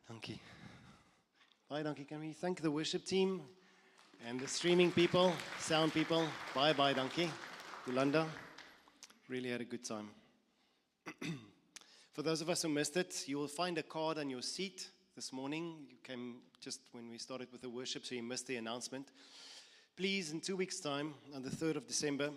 Dankie. Baie dankie. Can we thank the worship team and the streaming people, sound people? Bye, dankie. Yolanda, really had a good time. For those of us who missed it, you will find a card on your seat this morning. You came just when we started with the worship, so you missed the announcement. Please, in 2 weeks' time, on the 3rd of December,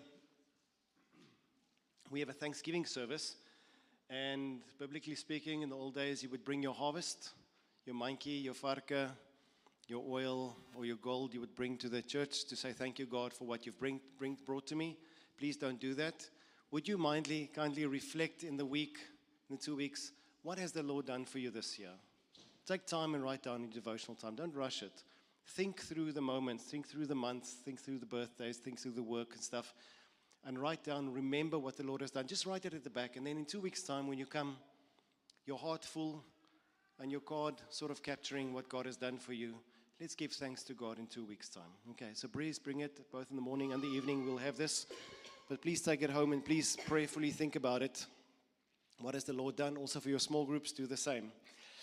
we have a Thanksgiving service. And biblically speaking, in the old days, you would bring your harvest, your mankie, your varke, your oil, or your gold you would bring to the church to say, thank you, God, for what you've brought to me. Please don't do that. Would you kindly reflect in the week, in the 2 weeks, what has the Lord done for you this year? Take time and write down your devotional time. Don't rush it. Think through the moments, think through the months, think through the birthdays, think through the work and stuff, and write down, remember what the Lord has done. Just write it at the back, and then in 2 weeks' time, when you come, your heart full, and your card sort of capturing what God has done for you, let's give thanks to God in 2 weeks' time. Okay, so please bring it, both in the morning and the evening, we'll have this. But please take it home and please prayerfully think about it. What has the Lord done? Also for your small groups, do the same.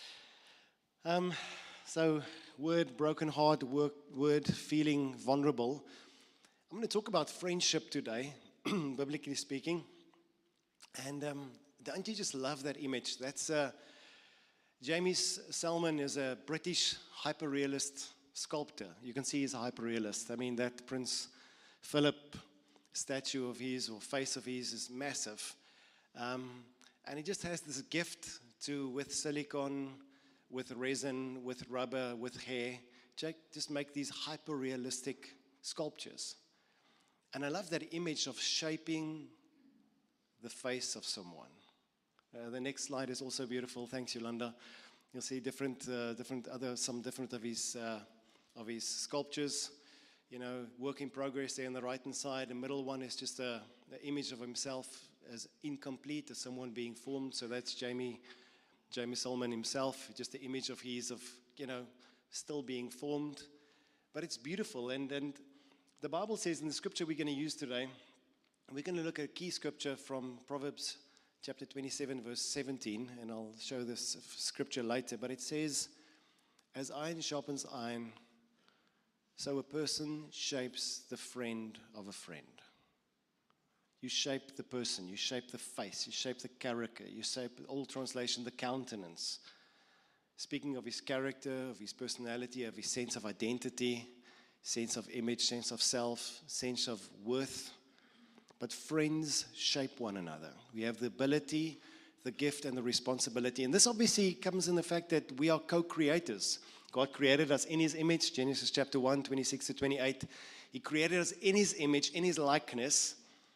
So, word, broken heart, word, feeling vulnerable. I'm going to talk about friendship today, biblically speaking. And don't you just love that image? That's Jamie Selman is a British hyperrealist sculptor. You can see he's a hyperrealist. I mean, that Prince Philip statue of his or face of his is massive. And he just has this gift to, with silicone, with resin, with rubber, with hair, just make these hyper-realistic sculptures. And I love that image of shaping the face of someone. The next slide is also beautiful. Thanks, Yolanda. You'll see some different of his sculptures. You know, work in progress there on the right-hand side. The middle one is just an image of himself as incomplete, as someone being formed. So that's Jamie Selman himself, just the image of his, still being formed. But it's beautiful. And the Bible says in the scripture we're going to use today, we're going to look at a key scripture from Proverbs chapter 27, verse 17. And I'll show this scripture later. But it says, as iron sharpens iron, so a person shapes the friend of a friend. You shape the person, you shape the face, you shape the character, you shape, old translation, the countenance. Speaking of his character, of his personality, of his sense of identity, sense of image, sense of self, sense of worth. But friends shape one another. We have the ability, the gift, and the responsibility. And this obviously comes in the fact that we are co-creators. God created us in his image, Genesis chapter 1, 26 to 28. He created us in his image, in his likeness,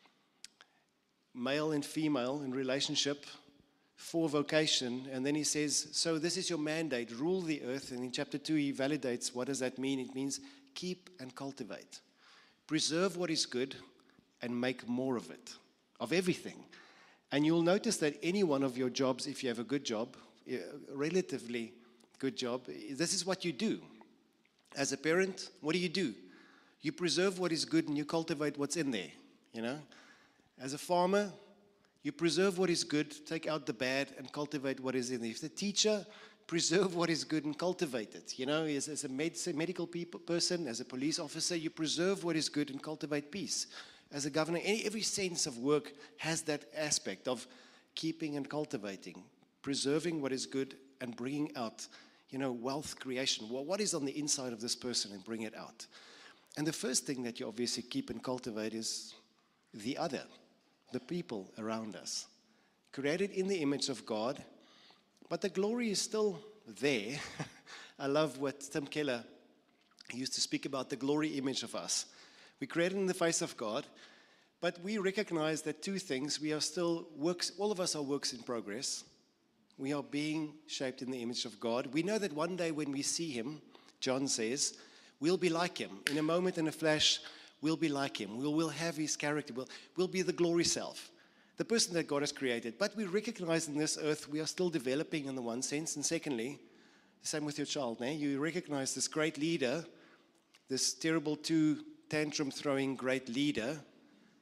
male and female in relationship for vocation. And then he says, so this is your mandate, rule the earth. And in chapter 2, he validates what does that mean. It means keep and cultivate. Preserve what is good and make more of it, of everything. And you'll notice that any one of your jobs, if you have a good job, relatively good job, this is what you do. As a parent, what do? You preserve what is good and you cultivate what's in there, As a farmer, you preserve what is good, take out the bad, and cultivate what is in there. If the teacher, preserve what is good and cultivate it. As a medical person, as a police officer, you preserve what is good and cultivate peace. As a governor, every sense of work has that aspect of keeping and cultivating, preserving what is good and bringing out, wealth creation. Well, what is on the inside of this person and bring it out. And the first thing that you obviously keep and cultivate is the other, the people around us. Created in the image of God, but the glory is still there. I love what Tim Keller used to speak about, the glory image of us. We're created in the face of God, but we recognize that two things. We are still works, all of us are works in progress. We are being shaped in the image of God. We know that one day when we see him, John says, we'll be like him. In a moment, in a flash, we'll be like him. We'll have his character. We'll be the glory self, the person that God has created. But we recognize in this earth we are still developing in the one sense. And secondly, the same with your child. You recognize this great leader, this terrible tantrum-throwing great leader.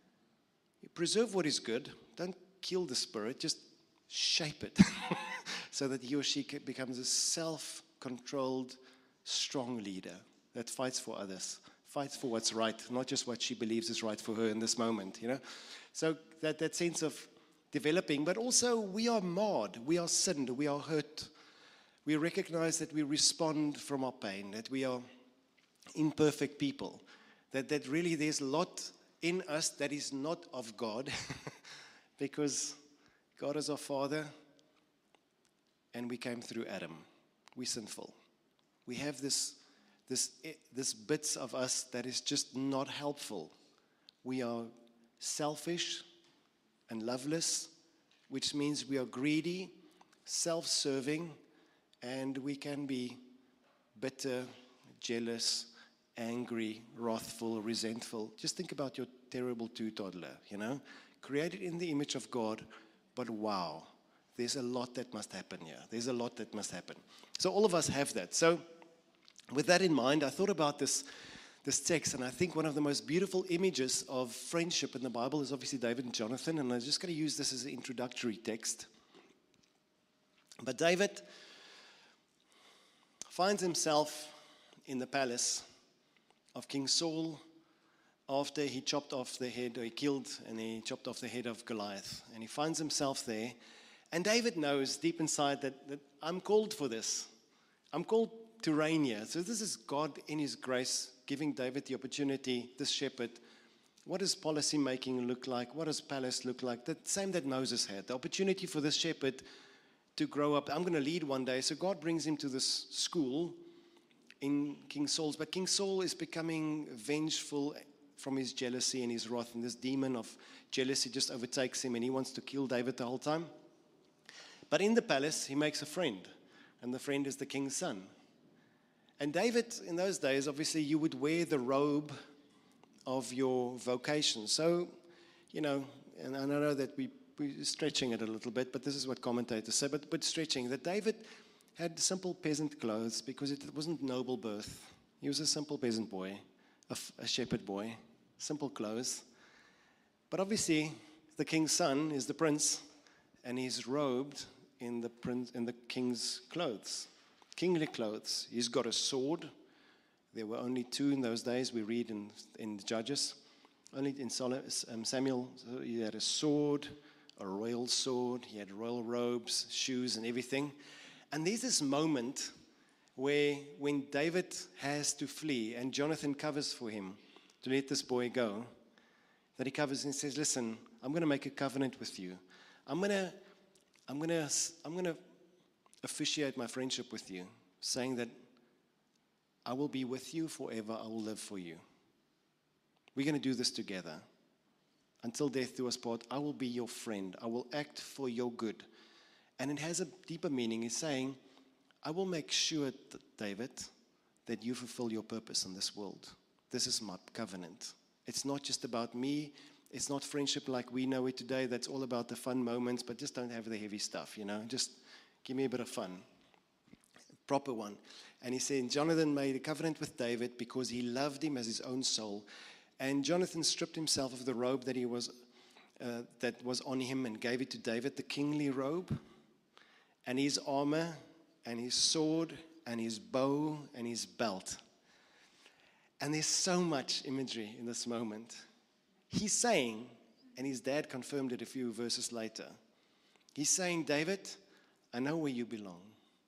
You preserve what is good. Don't kill the spirit. Just shape it. so that he or she becomes a self-controlled, strong leader that fights for others, fights for what's right, not just what she believes is right for her in this moment, So that sense of developing, but also we are marred, we are sinned, we are hurt. We recognize that we respond from our pain, that we are imperfect people, that really there's a lot in us that is not of God, because God is our Father, and we came through Adam. We're sinful. We have this bits of us that is just not helpful. We are selfish and loveless, which means we are greedy, self-serving, and we can be bitter, jealous, angry, wrathful, resentful. Just think about your terrible toddler, created in the image of God, but wow, there's a lot that must happen here. There's a lot that must happen. So all of us have that. So with that in mind, I thought about this text, and I think one of the most beautiful images of friendship in the Bible is obviously David and Jonathan, and I'm just going to use this as an introductory text. But David finds himself in the palace of King Saul after he chopped off the head, or he killed and he chopped off the head of Goliath. And he finds himself there. And David knows deep inside that I'm called for this. I'm called to reign here. So this is God in his grace giving David the opportunity, this shepherd. What does policy making look like? What does palace look like? The same that Moses had. The opportunity for this shepherd to grow up. I'm going to lead one day. So God brings him to this school in King Saul's. But King Saul is becoming vengeful from his jealousy and his wrath. And this demon of jealousy just overtakes him. And he wants to kill David the whole time. But in the palace, he makes a friend. And the friend is the king's son. And David, in those days, obviously, you would wear the robe of your vocation. So, and I know that we're stretching it a little bit, but this is what commentators say, but stretching, that David had simple peasant clothes because it wasn't noble birth. He was a simple peasant boy, a shepherd boy, simple clothes. But obviously, the king's son is the prince, and he's robed in the king's clothes. Kingly clothes. He's got a sword. There were only two in those days. We read in Judges. Only in Samuel, he had a sword, a royal sword. He had royal robes, shoes, and everything. And there's this moment where when David has to flee and Jonathan covers for him to let this boy go, that he covers and says, listen, I'm going to make a covenant with you. I'm going to officiate my friendship with you, saying that I will be with you forever. I will live for you. We're going to do this together. Until death do us part, I will be your friend. I will act for your good. And it has a deeper meaning. It's saying, I will make sure, David, that you fulfill your purpose in this world. This is my covenant. It's not just about me. It's not friendship like we know it today. That's all about the fun moments, but just don't have the heavy stuff, Just give me a bit of fun. A proper one. And he said, Jonathan made a covenant with David because he loved him as his own soul. And Jonathan stripped himself of the robe that was on him and gave it to David, the kingly robe, and his armor, and his sword, and his bow, and his belt. And there's so much imagery in this moment. He's saying, and his dad confirmed it a few verses later, he's saying, David, I know where you belong.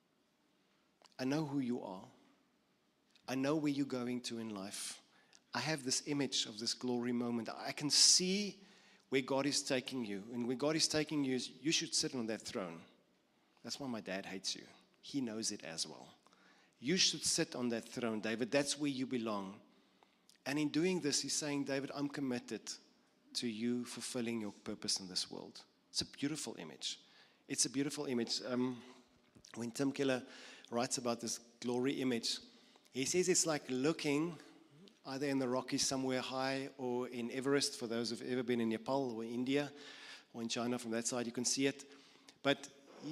I know who you are. I know where you're going to in life. I have this image of this glory moment. I can see where God is taking you. And where God is taking you is you should sit on that throne. That's why my dad hates you. He knows it as well. You should sit on that throne, David. That's where you belong. And in doing this, he's saying, David, I'm committed to you fulfilling your purpose in this world. It's a beautiful image. It's a beautiful image. When Tim Keller writes about this glory image, he says it's like looking either in the Rockies somewhere high or in Everest, for those who've ever been in Nepal or India or in China from that side, you can see it. But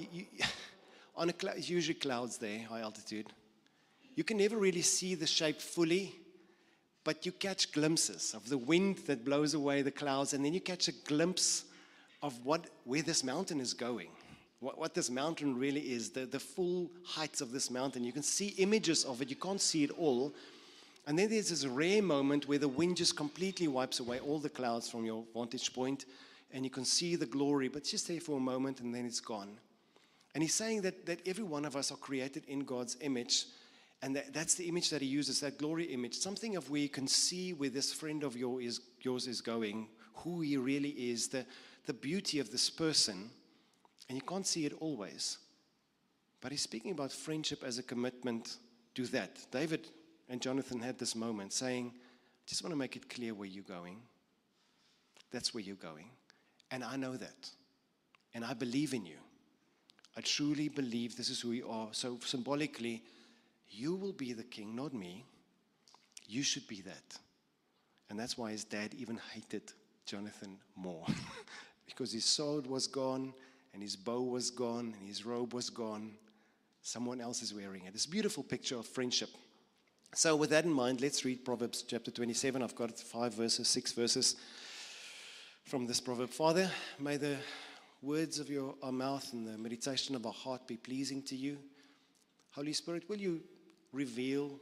it's usually clouds there, high altitude. You can never really see the shape fully, but you catch glimpses of the wind that blows away the clouds, and then you catch a glimpse of where this mountain is going. what this mountain really is, the full heights of this mountain. You can see images of it. You can't see it all. And then there's this rare moment where the wind just completely wipes away all the clouds from your vantage point, and you can see the glory, but it's just there for a moment, and then it's gone. And he's saying that every one of us are created in God's image, and that's the image that he uses, that glory image, something of where you can see where this friend of yours is going, who he really is, the beauty of this person, and you can't see it always. But he's speaking about friendship as a commitment to that. David and Jonathan had this moment saying, I just want to make it clear where you're going. That's where you're going. And I know that. And I believe in you. I truly believe this is who you are. So symbolically, you will be the king, not me. You should be that. And that's why his dad even hated Jonathan more. Because his sword was gone, and his bow was gone, and his robe was gone. Someone else is wearing it. It's a beautiful picture of friendship. So with that in mind, let's read Proverbs chapter 27. I've got 6 verses from this proverb. Father, may the words of our mouth and the meditation of our heart be pleasing to you. Holy Spirit, will you reveal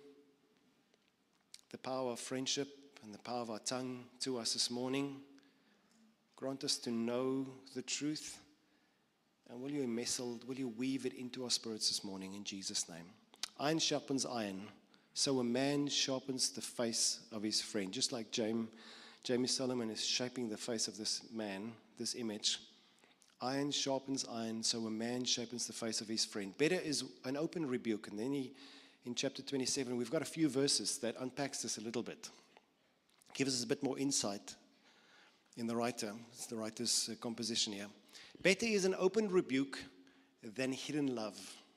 the power of friendship and the power of our tongue to us this morning? Grant us to know the truth. And will you weave it into our spirits this morning in Jesus' name? Iron sharpens iron. So a man sharpens the face of his friend. Just like Jamie Solomon is shaping the face of this man, this image. Iron sharpens iron, so a man sharpens the face of his friend. Better is an open rebuke. And then in chapter 27, we've got a few verses that unpacks this a little bit. Gives us a bit more insight in the writer. It's the writer's composition here. Better is an open rebuke than hidden love.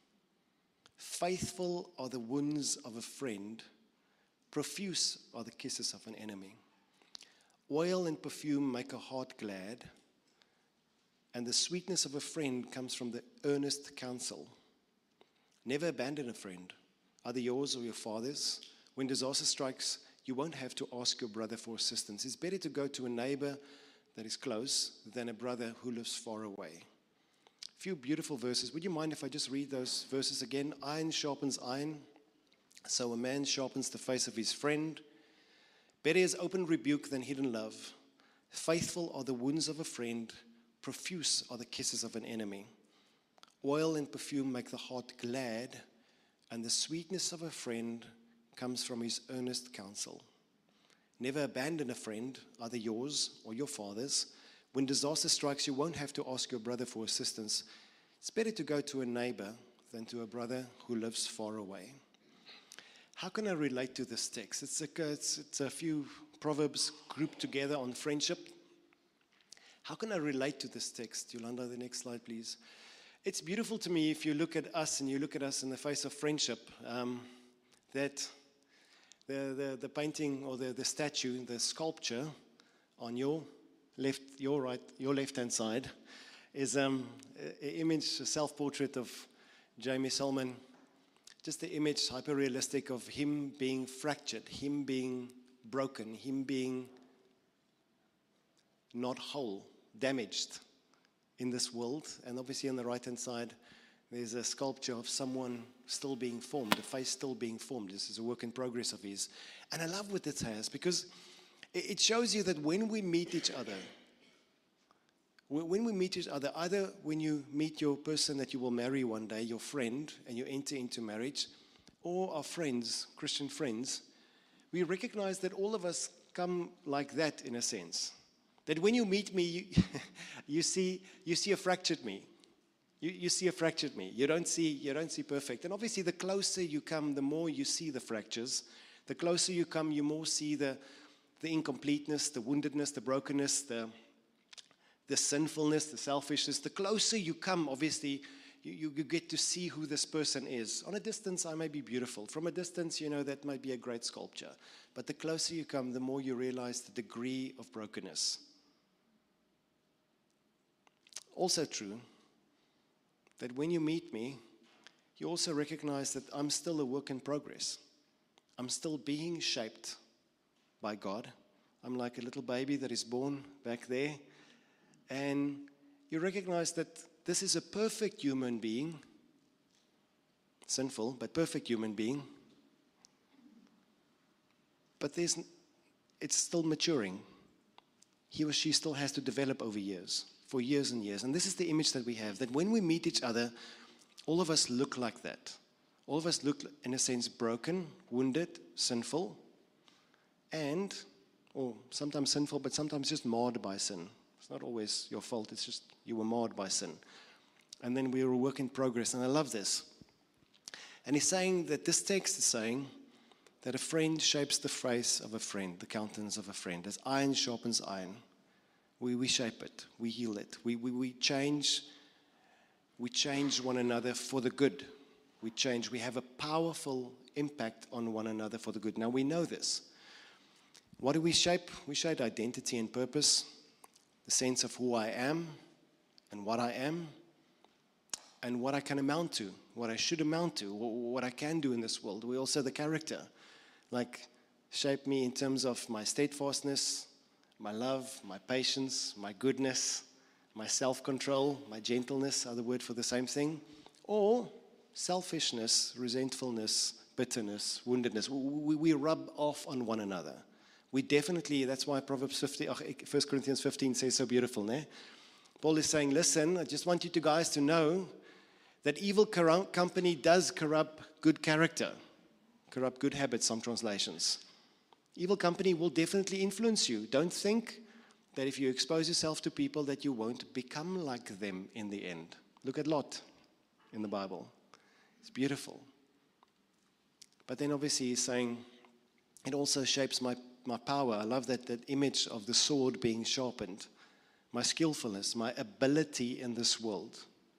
Faithful are the wounds of a friend. Profuse are the kisses of an enemy. Oil and perfume make a heart glad, and the sweetness of a friend comes from the earnest counsel. Never abandon a friend, either yours or your father's. When disaster strikes, you won't have to ask your brother for assistance. It's better to go to a neighbor that is close than a brother who lives far away. A few beautiful verses. Would you mind if I just read those verses again? Iron sharpens iron, so a man sharpens the face of his friend. Better is open rebuke than hidden love. Faithful are the wounds of a friend. Profuse are the kisses of an enemy. Oil and perfume make the heart glad, and the sweetness of a friend comes from his earnest counsel. Never abandon a friend, either yours or your father's. When disaster strikes, you won't have to ask your brother for assistance. It's better to go to a neighbor than to a brother who lives far away. How can I relate to this text? It's a few proverbs grouped together on friendship. How can I relate to this text? Yolanda, the next slide, please. It's beautiful to me if you look at us and you look at us in the face of friendship, that the painting or the statue, the sculpture on your left-hand side is an image, a self-portrait of Jamie Solomon. Just the image, hyper-realistic, of him being fractured, him being broken, him being not whole, damaged in this world. And obviously on the right-hand side, there's a sculpture of someone still being formed, a face still being formed. This is a work in progress of his. And I love what it has, because it shows you that when we meet each other, either when you meet your person that you will marry one day, your friend, and you enter into marriage, or our friends, Christian friends, we recognize that all of us come like that in a sense. That when you meet me, you see a fractured me. You see a fractured me. You don't see perfect. And obviously, the closer you come, the more you see the fractures. The closer you come, you more see the incompleteness, the woundedness, the brokenness, the sinfulness, the selfishness. The closer you come, obviously, you get to see who this person is. On a distance, I may be beautiful. From a distance, that might be a great sculpture. But the closer you come, the more you realize the degree of brokenness. Also true that when you meet me, you also recognize that I'm still a work in progress. I'm still being shaped by God. I'm like a little baby that is born back there. And you recognize that this is a perfect human being, sinful, but perfect human being. But it's still maturing. He or she still has to develop over years, for years and years. And this is the image that we have, that when we meet each other, all of us look like that. All of us look, in a sense, broken, wounded, sinful, or sometimes sinful, but sometimes just marred by sin. It's not always your fault, it's just you were marred by sin. And then we are a work in progress, and I love this. And he's saying that this text is saying that a friend shapes the face of a friend, the countenance of a friend. As iron sharpens iron, we shape it, we heal it, we change one another for the good. We have a powerful impact on one another for the good. Now we know this. What do we shape? We shape identity and purpose, the sense of who I am and what I am, and what I can amount to, what I should amount to, what I can do in this world. We also the character, like shape me in terms of my steadfastness, my love, my patience, my goodness, my self-control, my gentleness, other word for the same thing, or selfishness, resentfulness, bitterness, woundedness. We rub off on one another. We definitely, that's why Proverbs 50, 1 Corinthians 15 says so beautiful, ne? Paul is saying, listen, I just want you guys to know that evil company does corrupt good character, corrupt good habits, some translations. Evil company will definitely influence you. Don't think that if you expose yourself to people that you won't become like them in the end. Look at Lot in the Bible. It's beautiful. But then obviously he's saying, it also shapes my power. I love that image of the sword being sharpened. My skillfulness, my ability in this world.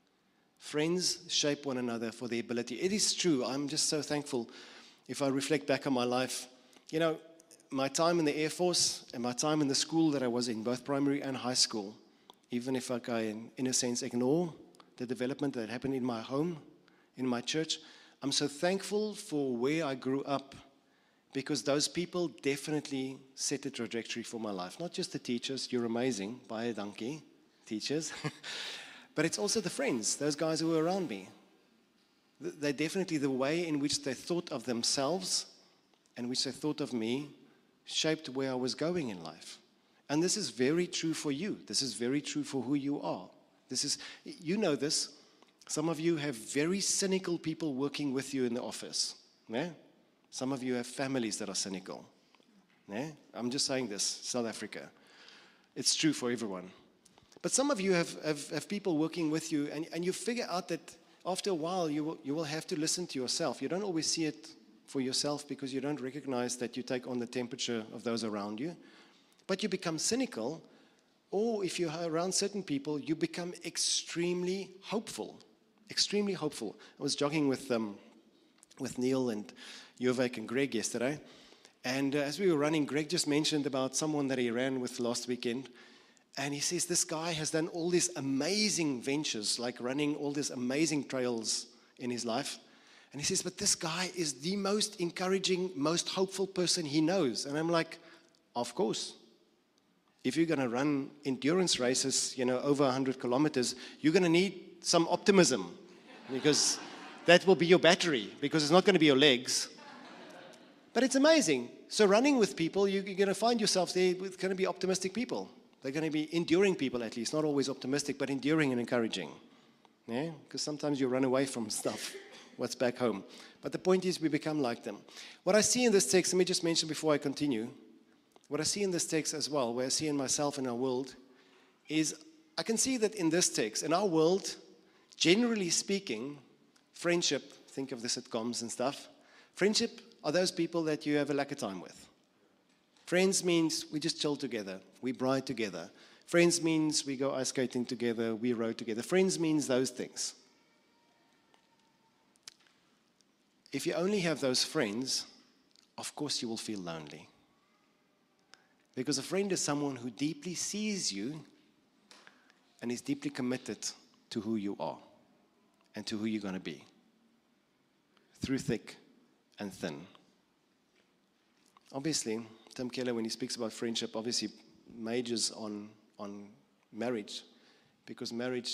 Friends shape one another for their ability. It is true. I'm just so thankful if I reflect back on my life. You know, my time in the Air Force and my time in the school that I was in, both primary and high school, even if I can, in a sense, ignore the development that happened in my home, in my church, I'm so thankful for where I grew up, because those people definitely set a trajectory for my life. Not just the teachers, you're amazing, baie dankie, teachers, but it's also the friends, those guys who were around me. They definitely, the way in which they thought of themselves and which they thought of me shaped where I was going in life. And this is very true for you. This is very true for who you are. You know this. Some of you have very cynical people working with you in the office. Yeah? Some of you have families that are cynical. Yeah? I'm just saying this, South Africa. It's true for everyone. But some of you have people working with you, and you figure out that after a while you will have to listen to yourself. You don't always see it for yourself because you don't recognize that you take on the temperature of those around you. But you become cynical, or if you're around certain people, you become extremely hopeful. Extremely hopeful. I was jogging with Neil and Jovek and Greg yesterday, and as we were running, Greg just mentioned about someone that he ran with last weekend, and he says this guy has done all these amazing ventures, like running all these amazing trails in his life, and he says, but this guy is the most encouraging, most hopeful person he knows. And I'm like, of course. If you're going to run endurance races, over 100 kilometers, you're going to need some optimism, because that will be your battery, because it's not going to be your legs. But it's amazing. So running with people, you're going to find yourself there with going to be optimistic people. They're going to be enduring people, at least. Not always optimistic, but enduring and encouraging. Yeah? Because sometimes you run away from stuff, what's back home. But the point is we become like them. What I see in this text, let me just mention before I continue, what I see in this text as well, where I see in myself in our world, is I can see that in this text, in our world, generally speaking, friendship, think of the sitcoms and stuff, friendship are those people that you have a lack of time with. Friends means we just chill together, we bride together. Friends means we go ice skating together, we row together. Friends means those things. If you only have those friends, of course you will feel lonely. Because a friend is someone who deeply sees you and is deeply committed to who you are and to who you're going to be, through thick and thin. Obviously, Tim Keller, when he speaks about friendship, obviously majors on marriage, because marriage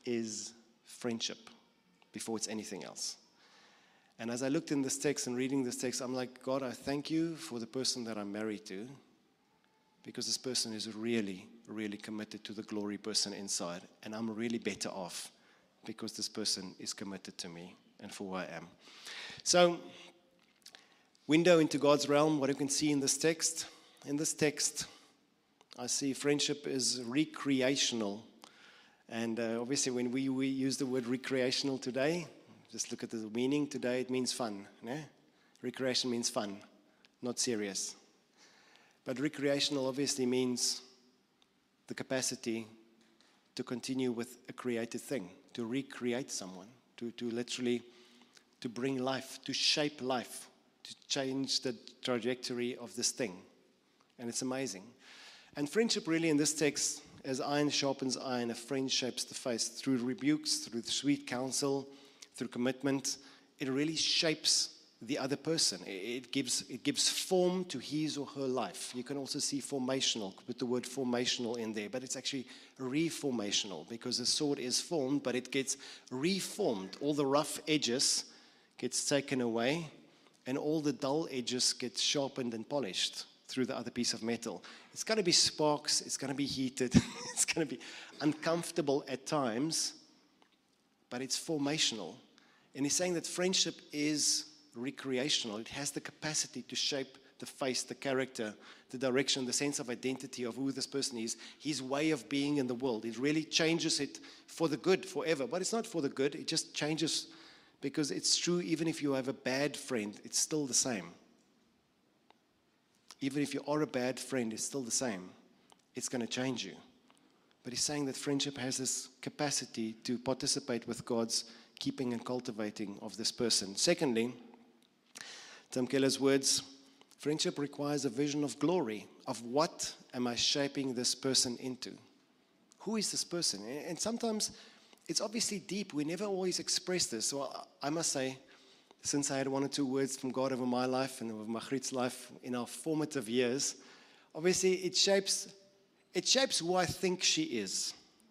is friendship before it's anything else. And as I looked in this text and reading this text, I'm like, God, I thank you for the person that I'm married to, because this person is really, really committed to the glory person inside. And I'm really better off because this person is committed to me and for who I am. So, window into God's realm, what you can see in this text. In this text, I see friendship is recreational. And obviously, when we use the word recreational today, just look at the meaning. Today, it means fun. No? Recreation means fun, not serious. But recreational obviously means the capacity to continue with a created thing, to recreate someone, to literally to bring life, to shape life, to change the trajectory of this thing. And it's amazing. And friendship really in this text, as iron sharpens iron, a friend shapes the face through rebukes, through sweet counsel, through commitment. It really shapes the other person. It gives form to his or her life. You can also see formational, put the word formational in there, but it's actually reformational because the sword is formed, but it gets reformed. All the rough edges gets taken away, and all the dull edges get sharpened and polished through the other piece of metal. It's going to be sparks, it's going to be heated, it's going to be uncomfortable at times, but it's formational. And he's saying that friendship is recreational. It has the capacity to shape the face, the character, the direction, the sense of identity of who this person is, his way of being in the world. It really changes it for the good forever. But it's not for the good, it just changes because it's true. Even if you have a bad friend, it's still the same. Even if you are a bad friend, it's still the same. It's going to change you. But he's saying that friendship has this capacity to participate with God's keeping and cultivating of this person. Secondly, Tim Keller's words, friendship requires a vision of glory, of what am I shaping this person into? Who is this person? And sometimes it's obviously deep. We never always express this. So I must say, since I had one or two words from God over my life and over Margriet's life in our formative years, obviously it shapes who I think she is.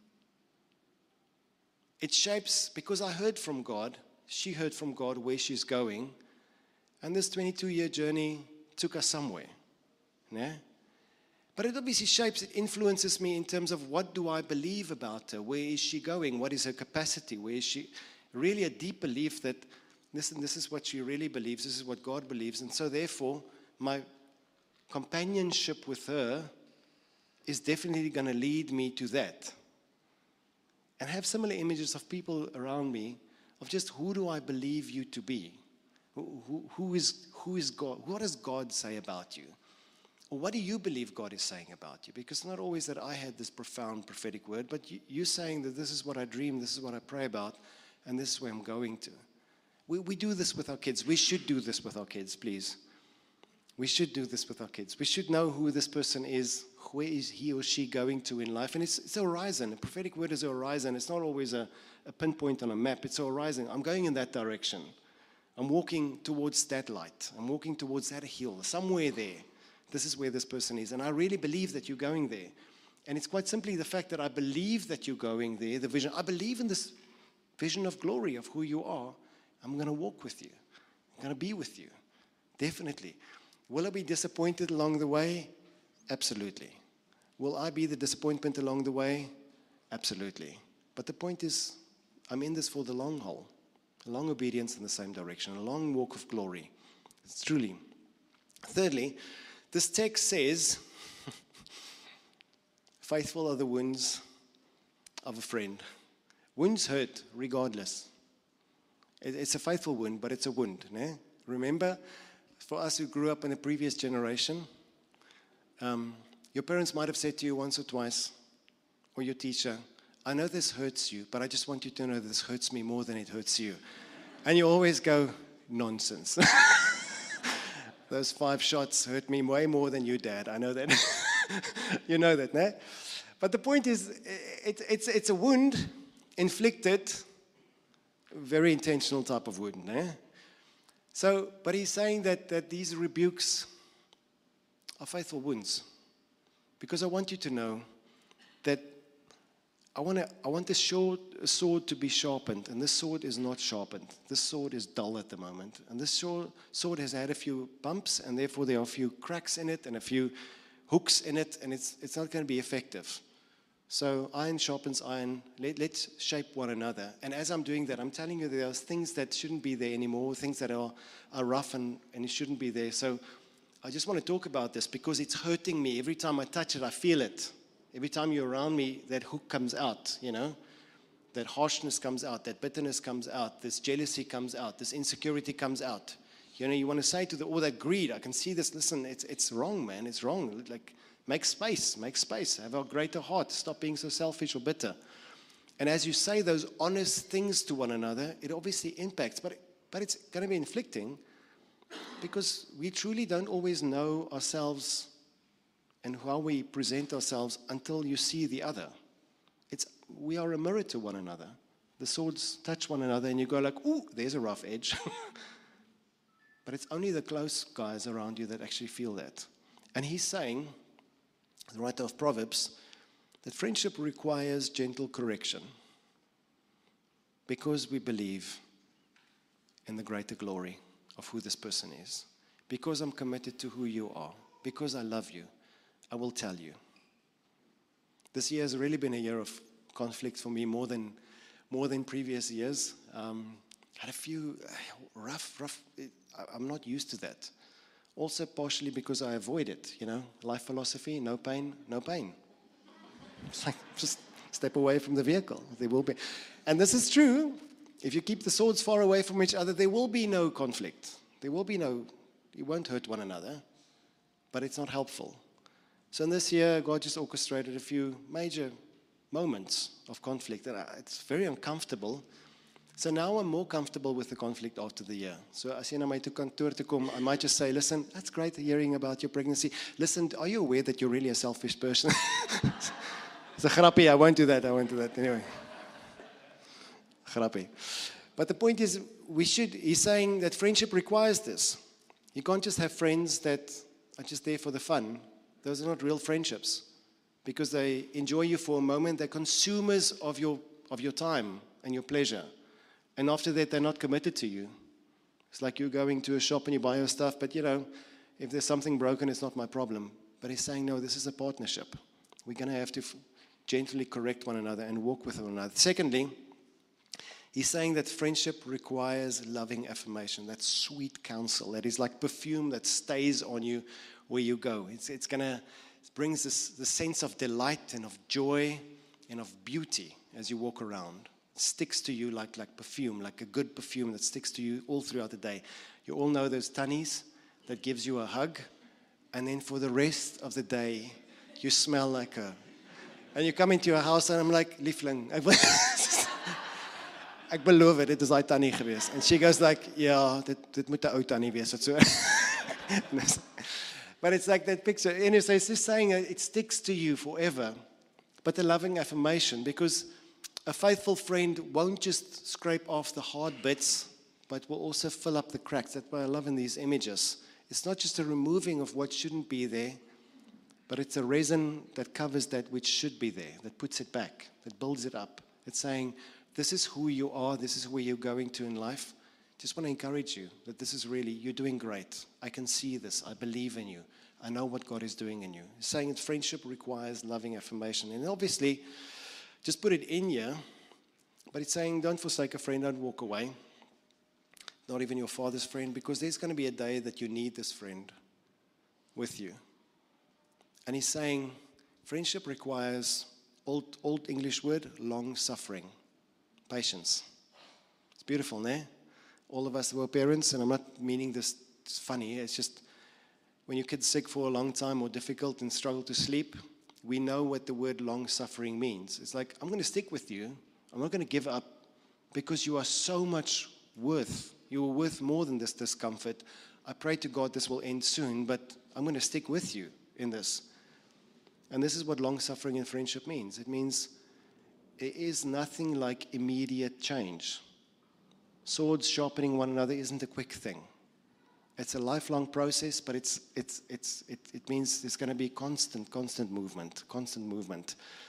It shapes, because I heard from God, she heard from God where she's going, and this 22-year journey took us somewhere. Yeah? But it obviously shapes, it influences me in terms of what do I believe about her? Where is she going? What is her capacity? Where is she? Really a deep belief that this is what she really believes, this is what God believes, and so therefore my companionship with her is definitely going to lead me to that. And have similar images of people around me of just who do I believe you to be? Who is God? What does God say about you? Or what do you believe God is saying about you? Because it's not always that I had this profound prophetic word, but you're saying that this is what I dream, this is what I pray about, and this is where I'm going to. We do this with our kids. We should do this with our kids, please. We should do this with our kids. We should know who this person is, where is he or she going to in life. And it's a horizon. A prophetic word is a horizon. It's not always a pinpoint on a map. It's a horizon. I'm going in that direction. I'm walking towards that light. I'm walking towards that hill, somewhere there. This is where this person is. And I really believe that you're going there. And it's quite simply the fact that I believe that you're going there, the vision. I believe in this vision of glory of who you are. I'm going to walk with you. I'm going to be with you. Definitely. Will I be disappointed along the way? Absolutely. Will I be the disappointment along the way? Absolutely. But the point is, I'm in this for the long haul. A long obedience in the same direction. A long walk of glory. It's truly. Thirdly, this text says, faithful are the wounds of a friend. Wounds hurt regardless. It's a faithful wound, but it's a wound. No? Remember, for us who grew up in a previous generation, your parents might have said to you once or twice, or your teacher, I know this hurts you, but I just want you to know this hurts me more than it hurts you. And you always go, nonsense. Those 5 shots hurt me way more than you, Dad. I know that. You know that, no? But the point is, it's a wound inflicted, very intentional type of wound, no? So, but he's saying that these rebukes are faithful wounds. Because I want you to know that I want this sword to be sharpened, and this sword is not sharpened. This sword is dull at the moment. And this sword has had a few bumps, and therefore there are a few cracks in it and a few hooks in it, and it's not going to be effective. So iron sharpens iron. Let's shape one another. And as I'm doing that, I'm telling you there's things that shouldn't be there anymore, things that are rough and it shouldn't be there. So I just want to talk about this because it's hurting me. Every time I touch it, I feel it. Every time you're around me, that hook comes out, That harshness comes out, that bitterness comes out, this jealousy comes out, this insecurity comes out. You want to say to all that greed, I can see this, listen, it's wrong, man, it's wrong. Like, make space, have a greater heart, stop being so selfish or bitter. And as you say those honest things to one another, it obviously impacts, but it's going to be inflicting because we truly don't always know ourselves and how we present ourselves until you see the other. We are a mirror to one another. The swords touch one another and you go like, ooh, there's a rough edge. But it's only the close guys around you that actually feel that. And he's saying, the writer of Proverbs, that friendship requires gentle correction because we believe in the greater glory of who this person is. Because I'm committed to who you are. Because I love you. I will tell you. This year has really been a year of conflict for me more than previous years. Had a few rough. I'm not used to that. Also partially because I avoid it. Life philosophy: no pain, no pain. It's like just step away from the vehicle. There will be, and this is true. If you keep the swords far away from each other, there will be no conflict. There will be no. You won't hurt one another, but it's not helpful. So in this year, God just orchestrated a few major moments of conflict. And it's very uncomfortable. So now I'm more comfortable with the conflict after the year. So as jy na my toe kantoor toe kom, I might just say, listen, that's great hearing about your pregnancy. Listen, are you aware that you're really a selfish person? It's a grappie. I won't do that. Anyway. Grappie. But the point is, he's saying that friendship requires this. You can't just have friends that are just there for the fun. Those are not real friendships because they enjoy you for a moment. They're consumers of your time and your pleasure. And after that, they're not committed to you. It's like you're going to a shop and you buy your stuff, but if there's something broken, it's not my problem. But he's saying, no, this is a partnership. We're going to have to gently correct one another and walk with one another. Secondly, he's saying that friendship requires loving affirmation. That's sweet counsel. That is like perfume that stays on you where you go. It brings this sense of delight and of joy and of beauty as you walk around. It sticks to you like perfume, like a good perfume that sticks to you all throughout the day. You all know those tannies that gives you a hug, and then for the rest of the day, you smell like her. And you come into your house and I'm like, liefling, ek beloof dit is daai tannie gewees. And she goes like, ja, dit moet 'n ou tannie wees wat so. But it's like that picture. Anyway, so it's just saying it sticks to you forever. But the loving affirmation, because a faithful friend won't just scrape off the hard bits, but will also fill up the cracks. That's why I love in these images. It's not just a removing of what shouldn't be there, but it's a resin that covers that which should be there, that puts it back, that builds it up. It's saying, this is who you are, this is where you're going to in life. Just want to encourage you that this is really, you're doing great. I can see this. I believe in you. I know what God is doing in you. He's saying that friendship requires loving affirmation. And obviously, just put it in here, but it's saying don't forsake a friend, don't walk away. Not even your father's friend, because there's going to be a day that you need this friend with you. And he's saying friendship requires, old English word, long suffering, patience. It's beautiful, ne? All of us who are parents, and I'm not meaning this funny, it's just when your kid's sick for a long time or difficult and struggle to sleep, we know what the word long suffering means. It's like, I'm going to stick with you. I'm not going to give up because you are so much worth. You are worth more than this discomfort. I pray to God this will end soon, but I'm going to stick with you in this. And this is what long suffering in friendship means. It means there is nothing like immediate change. Swords sharpening one another isn't a quick thing. It's a lifelong process, but it means there's going to be constant movement.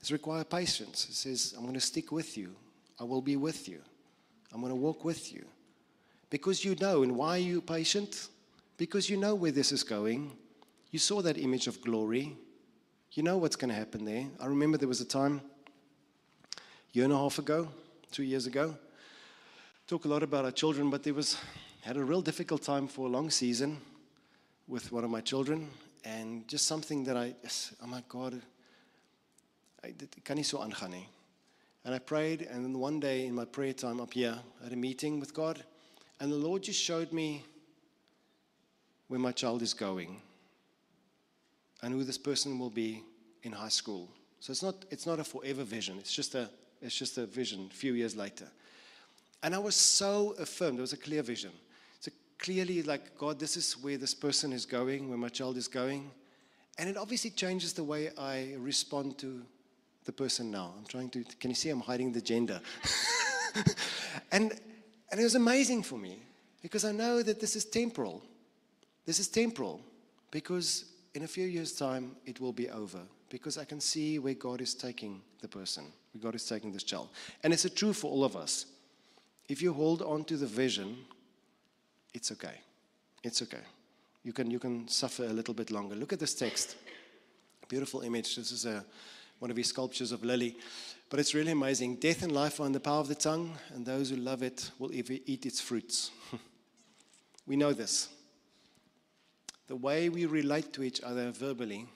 It requires patience. It says, I'm going to stick with you. I will be with you. I'm going to walk with you. Because you know. And why are you patient? Because you know where this is going. You saw that image of glory. You know what's going to happen there. I remember there was a time, a year and a half ago, 2 years ago, talk a lot about our children, but had a real difficult time for a long season with one of my children, and just something that oh my God, dit kan nie so aangaan nie. And I prayed, and then one day in my prayer time up here, I had a meeting with God, and the Lord just showed me where my child is going and who this person will be in high school. So it's not a forever vision. It's just a vision a few years later. And I was so affirmed. There was a clear vision. So clearly, like, God, this is where this person is going, where my child is going. And it obviously changes the way I respond to the person now. can you see I'm hiding the gender? and it was amazing for me, because I know that this is temporal. This is temporal, because in a few years' time, it will be over, because I can see where God is taking the person, where God is taking this child. And it's true for all of us. If you hold on to the vision, it's okay. It's okay. You can suffer a little bit longer. Look at this text. Beautiful image. This is one of his sculptures of Lily. But it's really amazing. Death and life are in the power of the tongue, and those who love it will eat its fruits. We know this. The way we relate to each other verbally,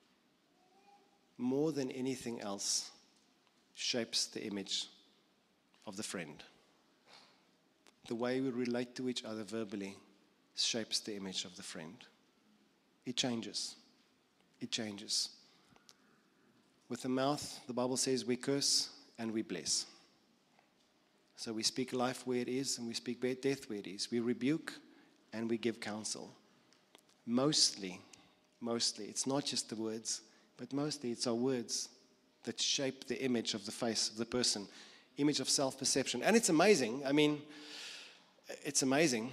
more than anything else, shapes the image of the friend. The way we relate to each other verbally shapes the image of the friend. It changes. It changes. With the mouth, the Bible says we curse and we bless. So we speak life where it is, and we speak death where it is. We rebuke and we give counsel. Mostly, it's not just the words, but mostly it's our words that shape the image of the face of the person, image of self-perception. And it's amazing. I mean, it's amazing.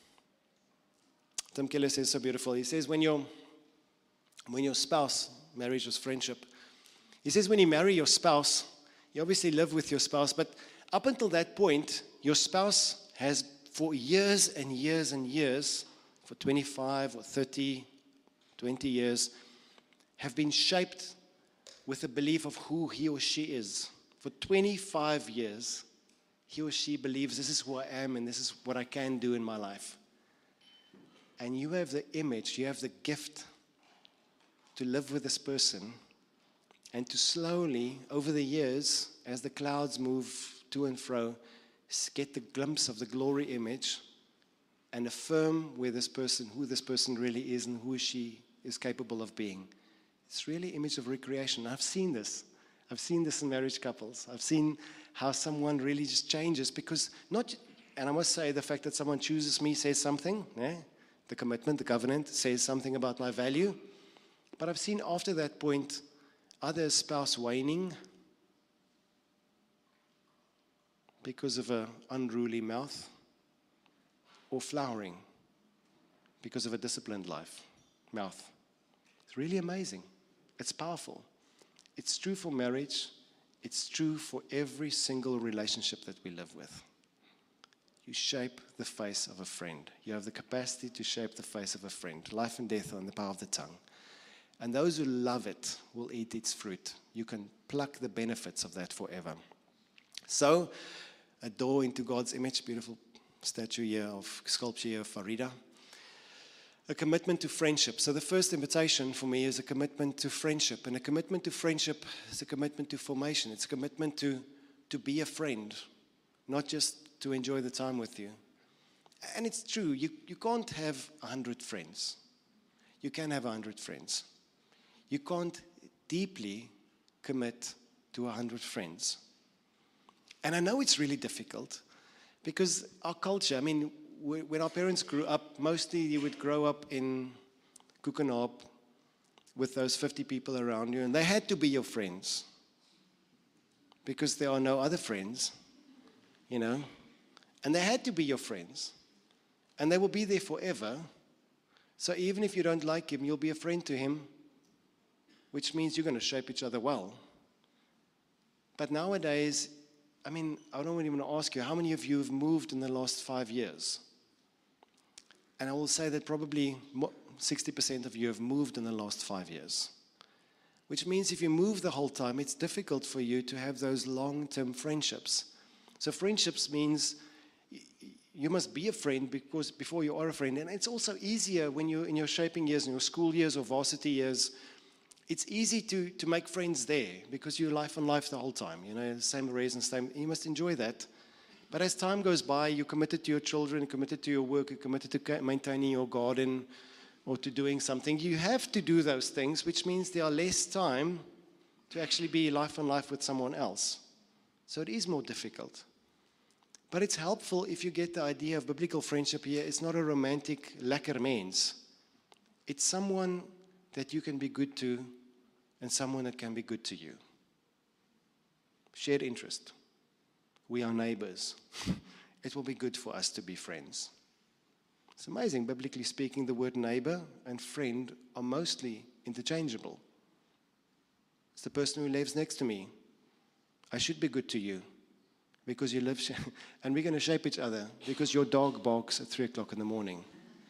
Tim Keller says so beautiful. He says when your spouse, marriage was friendship, he says when you marry your spouse, you obviously live with your spouse, but up until that point, your spouse has for years and years and years, for 25 or 30, 20 years, have been shaped with a belief of who he or she is. For 25 years, he or she believes this is who I am and this is what I can do in my life. And you have the image, you have the gift to live with this person and to slowly, over the years, as the clouds move to and fro, get the glimpse of the glory image and affirm who this person really is and who she is capable of being. It's really image of recreation. I've seen this. I've seen this in marriage couples. I've seen how someone really just changes because and I must say the fact that someone chooses me says something, the commitment, the covenant says something about my value. But I've seen after that point either a spouse waning because of an unruly mouth or flowering because of a disciplined mouth. It's really amazing. It's powerful. It's true for marriage. It's true for every single relationship that we live with. You shape the face of a friend. You have the capacity to shape the face of a friend. Life and death are in the power of the tongue. And those who love it will eat its fruit. You can pluck the benefits of that forever. So, a door into God's image, beautiful statue here of sculpture here of Farida. A commitment to friendship. So the first invitation for me is a commitment to friendship. And a commitment to friendship is a commitment to formation. It's a commitment to be a friend, not just to enjoy the time with you. And it's true, you can't have 100 friends. You can have 100 friends. You can't deeply commit to 100 friends. And I know it's really difficult because our culture, I mean, when our parents grew up, mostly you would grow up in Koekenhoop with those 50 people around you, and they had to be your friends because there are no other friends, you know, and they had to be your friends, and they will be there forever. So even if you don't like him, you'll be a friend to him, which means you're going to shape each other well. But nowadays, I don't even want to ask you, how many of you have moved in the last 5 years? And I will say that probably 60% of you have moved in the last 5 years. Which means if you move the whole time, it's difficult for you to have those long-term friendships. So friendships means you must be a friend because before you are a friend. And it's also easier when you're in your shaping years, in your school years or varsity years. It's easy to make friends there because you're life on life the whole time. Same reason, same. You must enjoy that. But as time goes by, you're committed to your children, committed to your work, you're committed to maintaining your garden or to doing something. You have to do those things, which means there are less time to actually be life on life with someone else. So it is more difficult. But it's helpful if you get the idea of biblical friendship here. It's not a romantic lekker mens. It's someone that you can be good to and someone that can be good to you. Shared interest. We are neighbors. It will be good for us to be friends. It's amazing, biblically speaking, the word neighbor and friend are mostly interchangeable. It's the person who lives next to me. I should be good to you because you live, and we're going to shape each other because your dog barks at 3 o'clock in the morning.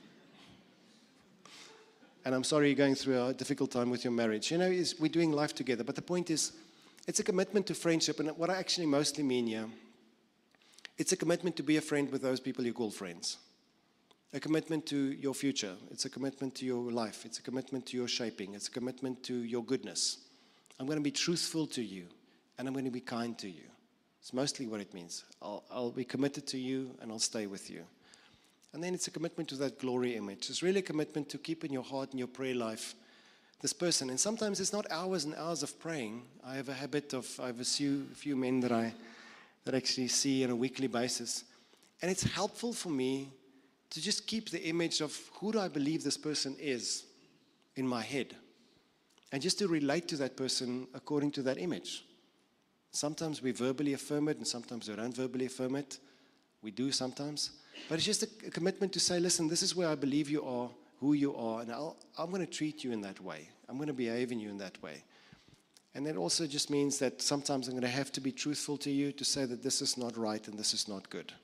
And I'm sorry you're going through a difficult time with your marriage. We're doing life together. But the point is, it's a commitment to friendship. And what I actually mostly mean here, it's a commitment to be a friend with those people you call friends. A commitment to your future. It's a commitment to your life. It's a commitment to your shaping. It's a commitment to your goodness. I'm going to be truthful to you, and I'm going to be kind to you. It's mostly what it means. I'll be committed to you, and I'll stay with you. And then it's a commitment to that glory image. It's really a commitment to keep in your heart and your prayer life this person. And sometimes it's not hours and hours of praying. I have a few men that actually see on a weekly basis. And it's helpful for me to just keep the image of who do I believe this person is in my head. And just to relate to that person according to that image. Sometimes we verbally affirm it, and sometimes we don't verbally affirm it. We do sometimes. But it's just a commitment to say, listen, this is where I believe you are, who you are, and I'm going to treat you in that way. I'm going to behave in you in that way. And that also just means that sometimes I'm going to have to be truthful to you to say that this is not right and this is not good.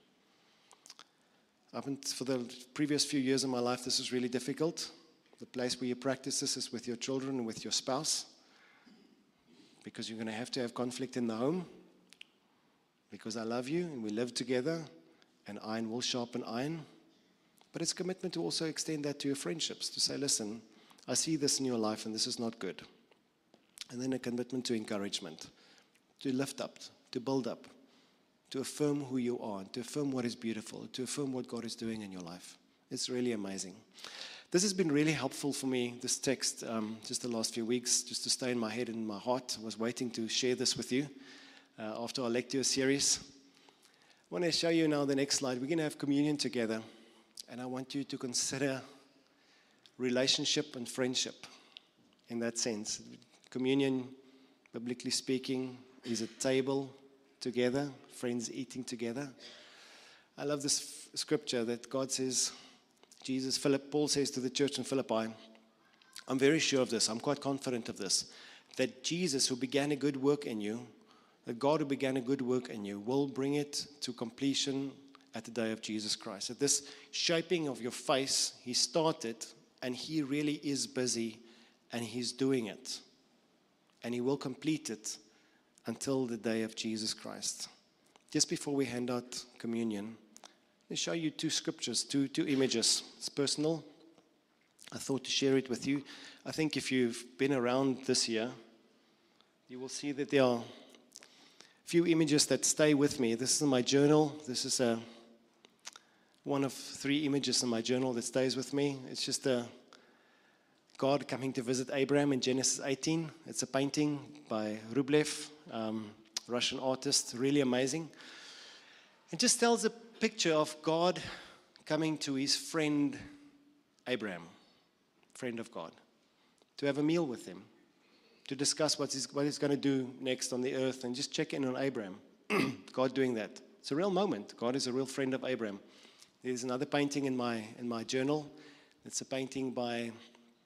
For the previous few years of my life, this is really difficult. The place where you practice this is with your children and with your spouse, because you're going to have conflict in the home, because I love you and we live together, and iron will sharpen iron. But it's a commitment to also extend that to your friendships, to say, listen, I see this in your life and this is not good. And then a commitment to encouragement, to lift up, to build up, to affirm who you are, to affirm what is beautiful, to affirm what God is doing in your life. It's really amazing. This has been really helpful for me, this text, just the last few weeks, just to stay in my head and in my heart. I was waiting to share this with you after our Lectio series. I want to show you now the next slide. We're going to have communion together, and I want you to consider relationship and friendship in that sense. Communion, biblically speaking, is a table together, friends eating together. I love this scripture that God says, Paul says to the church in Philippi, I'm very sure of this, I'm quite confident of this, that Jesus, who began a good work in you, that God who began a good work in you will bring it to completion at the day of Jesus Christ. At this shaping of your face, he started, and he really is busy, and he's doing it. And he will complete it until the day of Jesus Christ. Just before we hand out communion, I'll show you two scriptures, two images. It's personal. I thought to share it with you. I think if you've been around this year, you will see that there are a few images that stay with me. This is in my journal. This is one of 3 images in my journal that stays with me. It's just God coming to visit Abraham in Genesis 18. It's a painting by Rublev, Russian artist, really amazing. It just tells a picture of God coming to his friend Abraham, friend of God, to have a meal with him, to discuss what he's going to do next on the earth, and just check in on Abraham. God doing that. It's a real moment. God is a real friend of Abraham. There's another painting in my journal. It's a painting by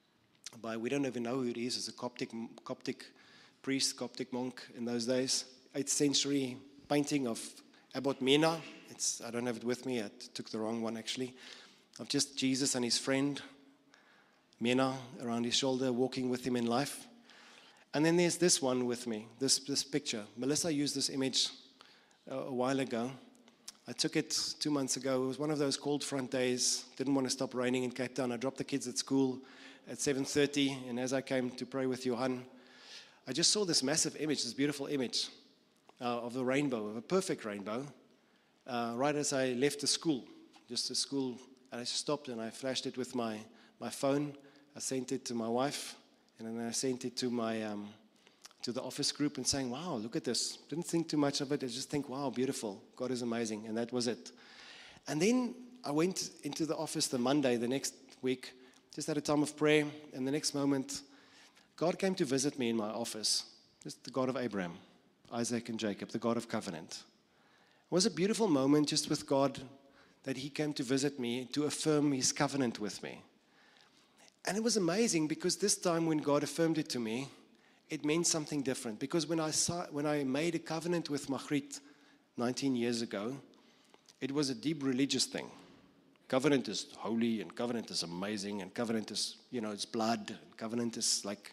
we don't even know who it is. It's a Coptic priest, Coptic monk in those days. 8th century painting of Abbot Mena. I don't have it with me. I took the wrong one, actually. Of just Jesus and his friend, Mena, around his shoulder, walking with him in life. And then there's this one with me, this picture. Melissa used this image a while ago. I took it 2 months ago. It was one of those cold front days. Didn't want to stop raining in Cape Town. I dropped the kids at school at 7:30, and as I came to pray with Johan, I just saw this massive image, this beautiful image of the rainbow, of a perfect rainbow, right as I left the school, just the school. And I stopped and I flashed it with my phone. I sent it to my wife, and then I sent it to to the office group and saying, wow, look at this. Didn't think too much of it. I just think, wow, beautiful. God is amazing. And that was it. And then I went into the office the Monday, the next week, just had a time of prayer. And the next moment, God came to visit me in my office. Just the God of Abraham, Isaac, and Jacob, the God of covenant. It was a beautiful moment just with God that he came to visit me to affirm his covenant with me. And it was amazing because this time when God affirmed it to me, it meant something different. Because when I made a covenant with Magritte 19 years ago, it was a deep religious thing. Covenant is holy, and covenant is amazing, and covenant is, it's blood, and covenant is like.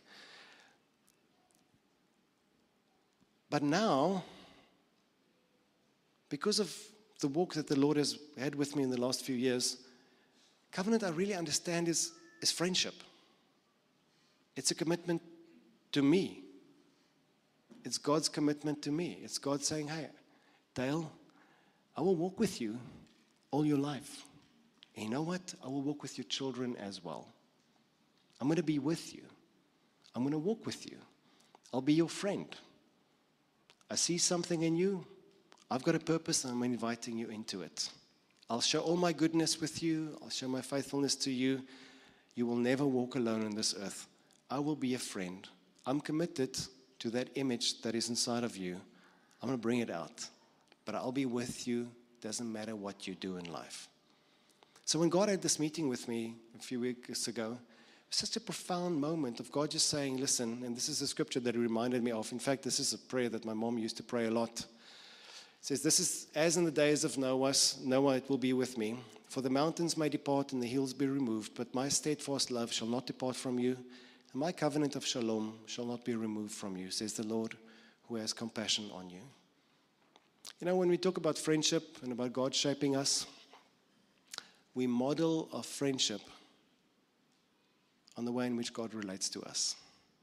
But now, because of the walk that the Lord has had with me in the last few years, covenant I really understand is friendship. It's a commitment to me. It's God's commitment to me. It's God saying, hey, Dale, I will walk with you all your life. And you know what? I will walk with your children as well. I'm going to be with you. I'm going to walk with you. I'll be your friend. I see something in you. I've got a purpose, and I'm inviting you into it. I'll share all my goodness with you. I'll share my faithfulness to you. You will never walk alone on this earth. I will be a friend. I'm committed to that image that is inside of you. I'm going to bring it out. But I'll be with you. Doesn't matter what you do in life. So when God had this meeting with me a few weeks ago, it was such a profound moment of God just saying, listen, and this is a scripture that He reminded me of. In fact, this is a prayer that my mom used to pray a lot. It says, this is as in the days of Noah, it will be with me. For the mountains may depart and the hills be removed, but my steadfast love shall not depart from you, and my covenant of shalom shall not be removed from you, says the Lord, who has compassion on you. When we talk about friendship and about God shaping us, we model our friendship on the way in which God relates to us.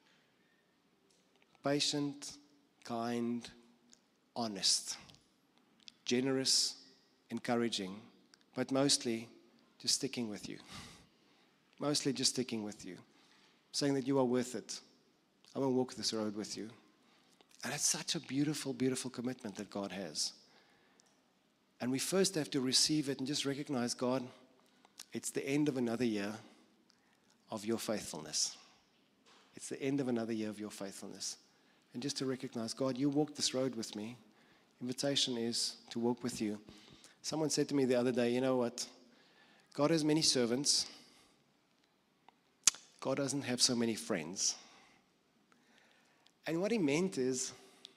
Patient, kind, honest, generous, encouraging, but mostly just sticking with you. Mostly just sticking with you. Saying that you are worth it. I will walk this road with you. And it's such a beautiful, beautiful commitment that God has. And we first have to receive it and just recognize, God, it's the end of another year of your faithfulness. It's the end of another year of your faithfulness. And just to recognize, God, you walked this road with me. Invitation is to walk with you. Someone said to me the other day, you know what? God has many servants. God doesn't have so many friends. And what he meant is,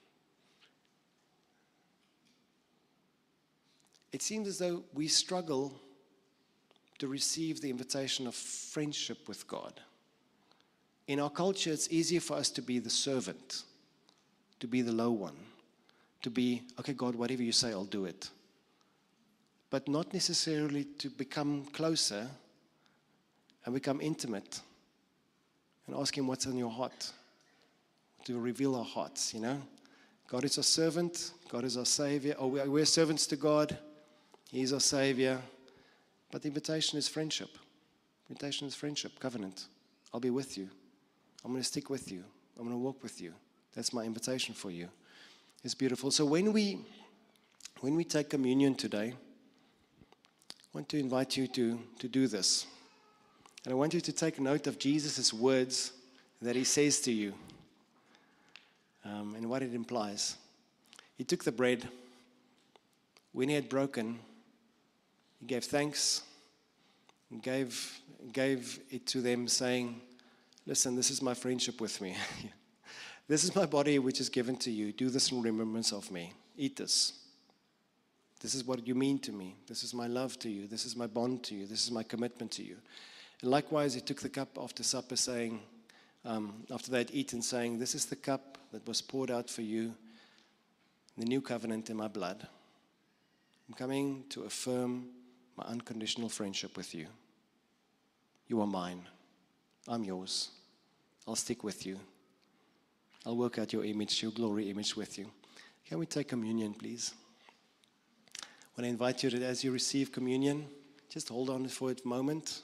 it seems as though we struggle to receive the invitation of friendship with God. In our culture, it's easier for us to be the servant, to be the low one, to be, okay, God, whatever you say, I'll do it. But not necessarily to become closer and become intimate and ask Him what's on your heart, to reveal our hearts, God is our servant, God is our Savior. Oh, we're servants to God, He is our Savior. But the invitation is friendship. Invitation is friendship, covenant. I'll be with you. I'm going to stick with you. I'm going to walk with you. That's my invitation for you. It's beautiful. So when we take communion today, I want to invite you to do this. And I want you to take note of Jesus' words that He says to you and what it implies. He took the bread. When He had broken, He gave thanks and gave it to them, saying, listen, this is my friendship with me. This is my body which is given to you. Do this in remembrance of me. Eat this. This is what you mean to me. This is my love to you. This is my bond to you. This is my commitment to you. And likewise, he took the cup after supper, saying, after they had eaten, saying, this is the cup that was poured out for you, the new covenant in my blood. I'm coming to affirm my unconditional friendship with you. You are mine. I'm yours. I'll stick with you. I'll work out your image, your glory image with you. Can we take communion, please? I want to invite you that as you receive communion, just hold on for a moment.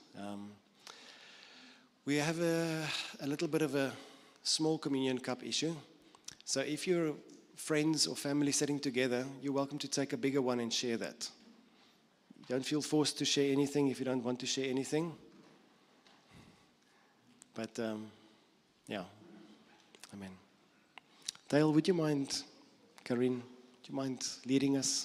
We have a little bit of a small communion cup issue. So if you're friends or family sitting together, you're welcome to take a bigger one and share that. Don't feel forced to share anything if you don't want to share anything. But, yeah. Amen. Dale, would you mind, Karin, would you mind leading us?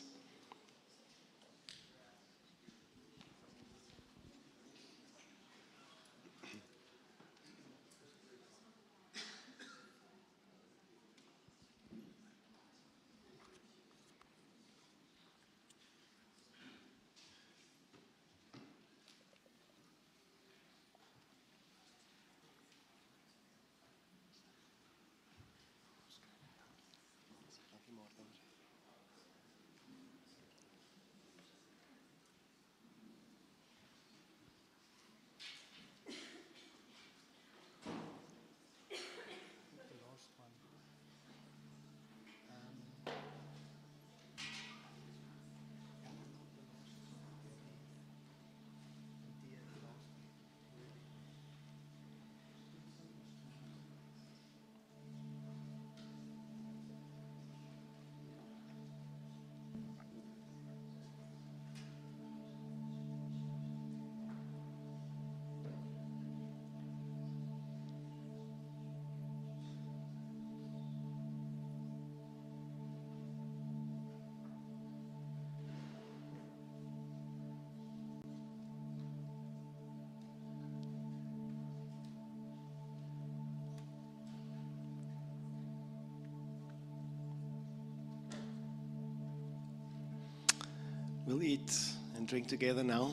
We'll eat and drink together now.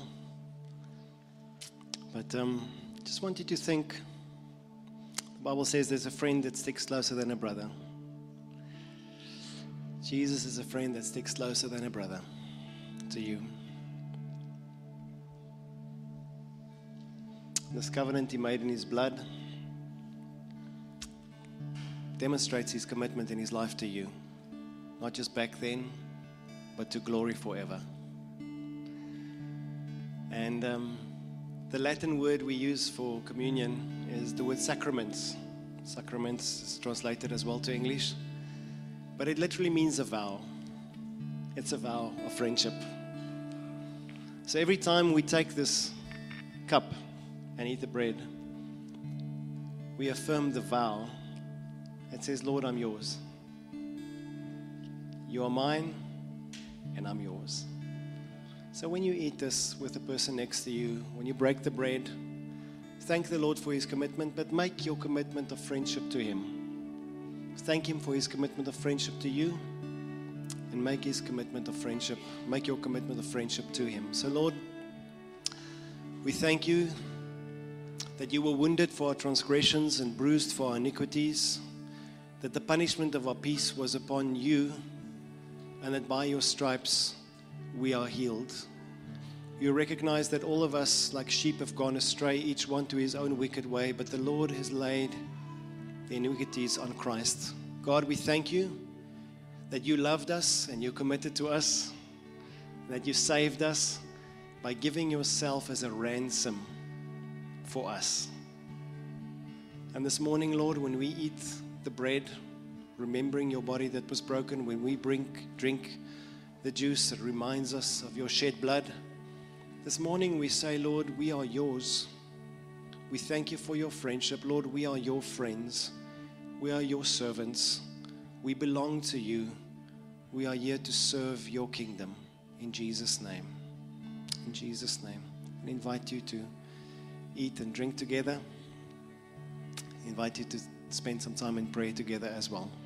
But just want you to think, the Bible says there's a friend that sticks closer than a brother. Jesus is a friend that sticks closer than a brother to you. This covenant he made in his blood demonstrates his commitment in his life to you. Not just back then, but to glory forever. And the Latin word we use for communion is the word sacraments. Sacraments is translated as well to English. But it literally means a vow. It's a vow of friendship. So every time we take this cup and eat the bread, we affirm the vow. It says, Lord, I'm yours. You are mine, and I'm yours. So when you eat this with the person next to you, when you break the bread, thank the Lord for his commitment, but make your commitment of friendship to him. Thank him for his commitment of friendship to you, and make your commitment of friendship to him. So Lord, we thank you that you were wounded for our transgressions and bruised for our iniquities, that the punishment of our peace was upon you, and that by your stripes we are healed. You recognize that all of us like sheep have gone astray, each one to his own wicked way, but the Lord has laid the iniquities on Christ. God, we thank you that you loved us and you committed to us, that you saved us by giving yourself as a ransom for us. And this morning, Lord, when we eat the bread, remembering your body that was broken, when we drink the juice that reminds us of your shed blood, this morning we say, Lord, we are yours. We thank you for your friendship. Lord, we are your friends. We are your servants. We belong to you. We are here to serve your kingdom. In Jesus' name. In Jesus' name. I invite you to eat and drink together. I invite you to spend some time in prayer together as well.